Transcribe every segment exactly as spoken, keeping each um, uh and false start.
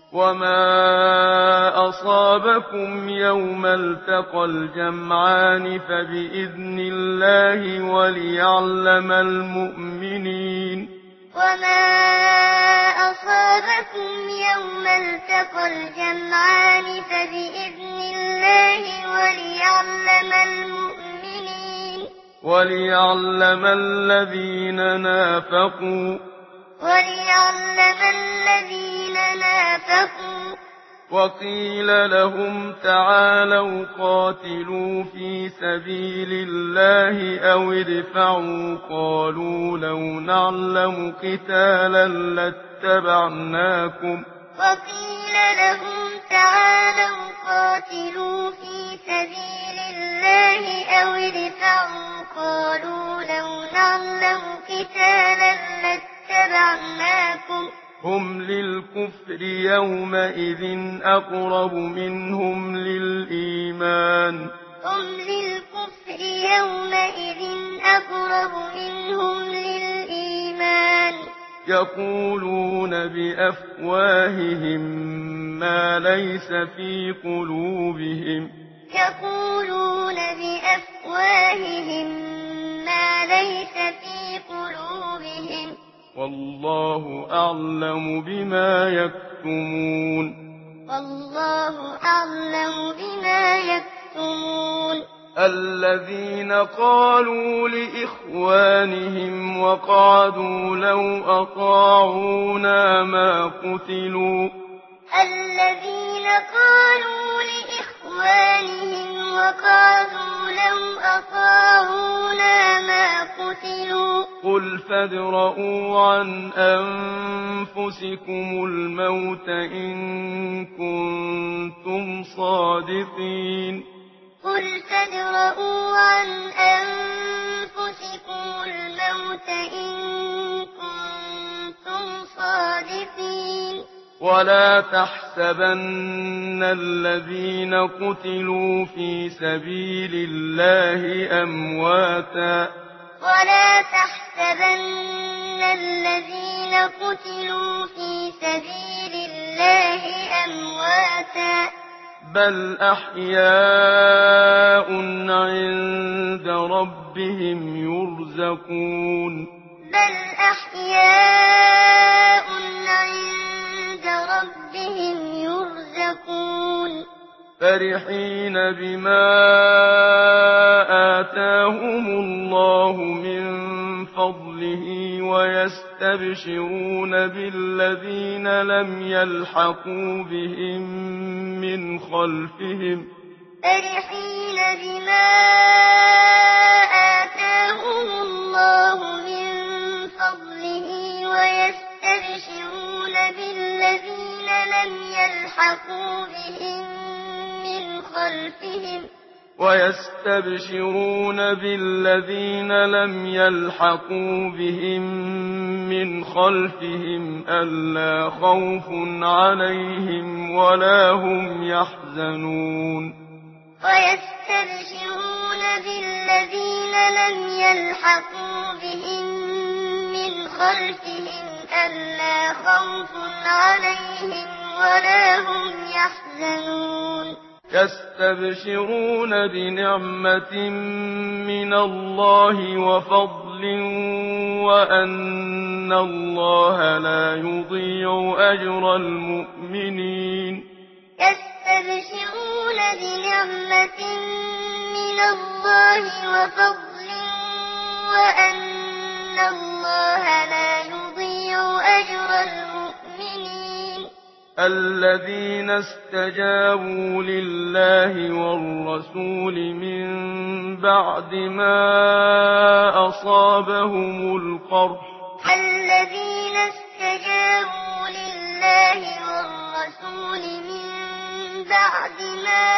وما أصابكم يوم التقى الجمعان فبإذن الله وليعلم المؤمنين وما أصابكم يوم التقى الجمعان فبإذن الله وليعلم المؤمنين وليعلم الذين نافقوا وليعلم الذين نافقوا وقيل لهم تعالوا قاتلوا في سبيل الله أو ادفعوا قالوا لو نعلم قتالا لاتبعناكم وقيل لهم تعالوا قاتلوا في سبيل الله أو ادفعوا قالوا لو نعلم قتالا لاتبعناكم هم للكفر يومئذ أقرب منهم للإيمان هم للكفر يومئذ أقرب منهم للإيمان يقولون بأفواههم ما ليس في قلوبهم يقولون بأفواههم ما ليس في قلوبهم والله أعلم بما يكتمون والله أعلم بما يكتمون الذين قالوا لإخوانهم وقعدوا لو أطاعونا ما قتلوا الذين قالوا لإخوانهم وقعدوا لو أطاعونا ما قتلوا قل فادرءوا عن أنفسكم الموت إن كنتم صادقين قل فادرءوا عن أنفسكم الموت إن كنتم صادقين ولا تحسبن الذين قتلوا في سبيل الله أمواتا ولا تحسبن الذين قتلوا في سبيل الله أمواتا بل أحياء عند ربهم يرزقون بل أحياء عند ربهم يرزقون فرحين بما آتاهم الله من فضله ويستبشرون بالذين لم يلحقوا بهم من خلفهم فرحين بما آتاهم الله من فضله ويستبشرون بالذين لم يلحقوا بهم من خلفهم ويستبشرون بالذين لم يلحقوا بهم من خلفهم ألا خوف عليهم ولا هم يحزنون ويستبشرون بالذين لم يلحقوا بهم من خلفهم ألا خوف عليهم ولا هم يحزنون يستبشرون بنعمة من الله وفضل وأن الله لا يضيع أجر المؤمنين يستبشرون بنعمة من الله وفضل وأن الله لا يضيع أجر المؤمنين الذين استجابوا لله والرسول من بعد ما أصابهم القرح الذين استجابوا لله والرسول من بعد ما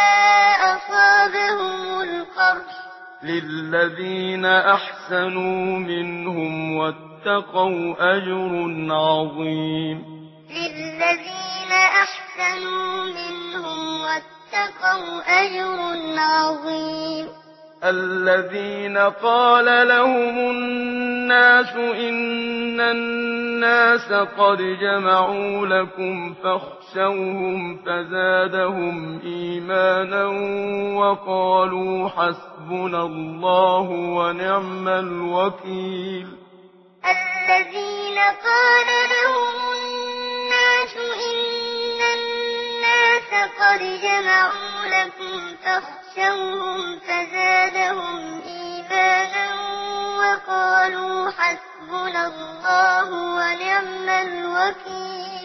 أصابهم القرح للذين أحسنوا منهم واتقوا أجر عظيم للذين أحسنوا منهم واتقوا أجر عظيم الذين قال لهم الناس إن الناس قد جمعوا لكم فاخشوهم فزادهم إيمانا وقالوا حسبنا الله ونعم الوكيل. الذين قال لهم الناس إن الناس قد جمعوا لكم فاخشوهم فزادهم إيمانا وقالوا حسبنا الله ونعم الوكيل.